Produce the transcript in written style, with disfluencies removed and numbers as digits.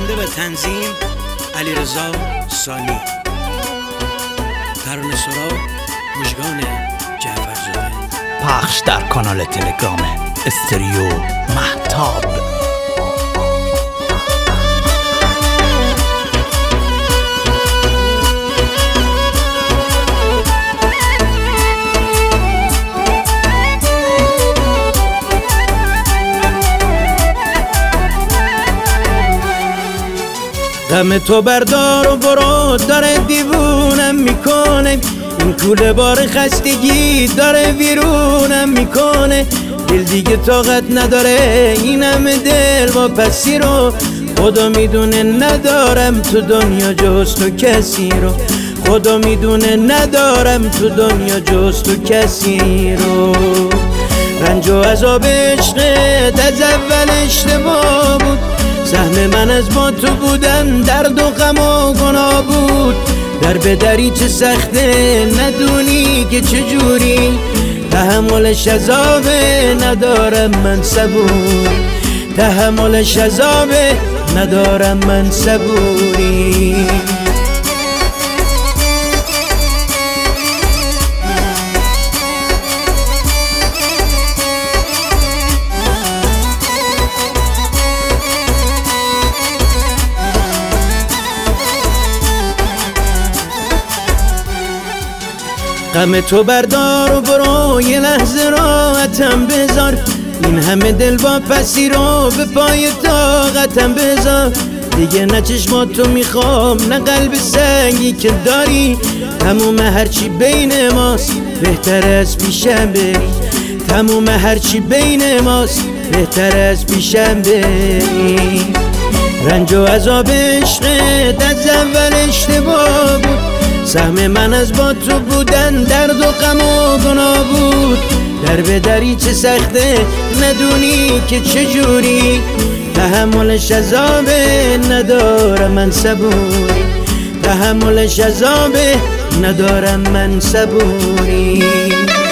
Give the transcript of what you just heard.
نویسنده و تنظیم علیرضا سانی، ترانه سرا مژگان جعفرزاده، پخش در کانال تلگرام استریو مهتاب. غم تو بردار و برو، داره دیوونم میکنه، این کوله بار خستگی داره ویرونم میکنه. دل دیگه طاقت نداره این همه دل با پسی رو، خدا میدونه ندارم تو دنیا جز تو کسی رو، خدا میدونه ندارم تو دنیا جز تو کسی رو. رنج و عذاب عشقت از اول اشتباه بود، سهم من از با تو بودن درد و غم و گناه بود. در به دری چه سخته ندونی که چجوری، تحملش عذابه ندارم من صبوری، تحملش عذابه ندارم من صبوری. غم تو بردار و برو، یه لحظه راحتم بذار، این همه دل با پسی رو به پای طاقتم بذار. دیگه نه چشماتو میخوام نه قلب سنگی که داری، تموم هرچی بین ماست بهتر از پیشم بری، تموم هرچی بین ماست بهتر از پیشم بری. رنج و عذاب عشقت از اول اشتباه بود، سهم من از با تو بودن درد و غم و گناه بود. در به دری چه سخته ندونی که چجوری، تحملش عذابه ندارم من صبوری، تحملش عذابه ندارم من صبوری.